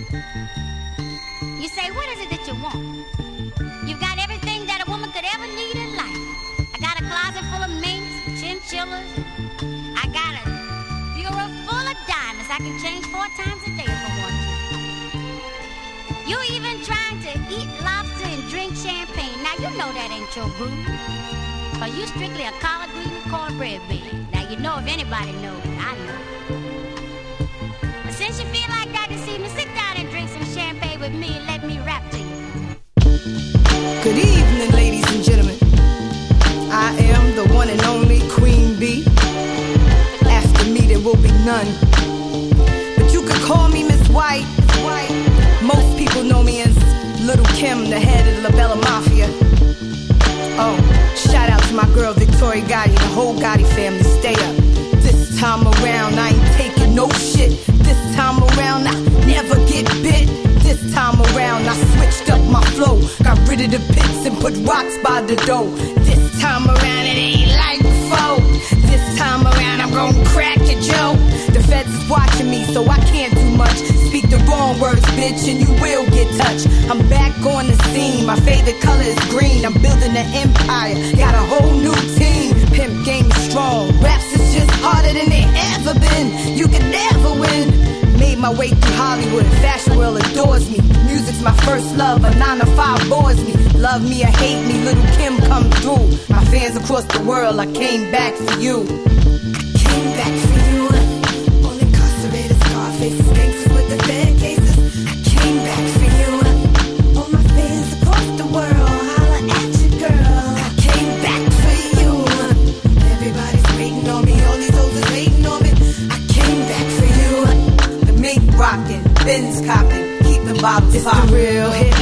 You say, what is it that you want? You've got everything that a woman could ever need in life. I got a closet full of minks, chinchillas. I got a bureau full of diamonds I can change 4 times a day if I want to. You even trying to eat lobster and drink champagne. Now you know that ain't your groove. Cause you strictly a collard green and cornbread baby. Now you know if anybody knows, I know. But since you feel like that this evening, sit down and drink some champagne with me and let me rap to you. Good evening, ladies and gentlemen. I am the one and only Queen Bee. After me there will be none. But you could call me Miss White. Most people know me as Little Kim, the head of the La Bella Mafia. Oh, shout out to my girl Victoria Gotti and the whole Gotti family. Stay up. This time around I ain't taking no shit. This time around I never get bit. This time around I switched up my flow. Got rid of the pits and put rocks by the door. This time around it ain't like before. This time around I'm gon' crack your joke. The feds is watching me so I can't do much. Speak the wrong words, bitch, and you will get touched. I'm back on the scene, my favorite color is green. I'm building an empire, got a whole new team. Pimp game is strong, raps is just harder than they ever been. You can never win. Made my way through Hollywood, fashion world adores me. Music's my first love, a 9 to 5 bores me. Love me or hate me, Little Kim come through. My fans across the world, I came back for you. I came back for you. All incarcerated Scarfaces, gangsters with the bad cases. I came back for you. All my fans across the world, holla at you, girl. I came back for you. Everybody's waiting on me, all these hoes is waiting on me. I came back for you. The mink rockin', Benz coppin', keep the bottles poppin'. It's the real hip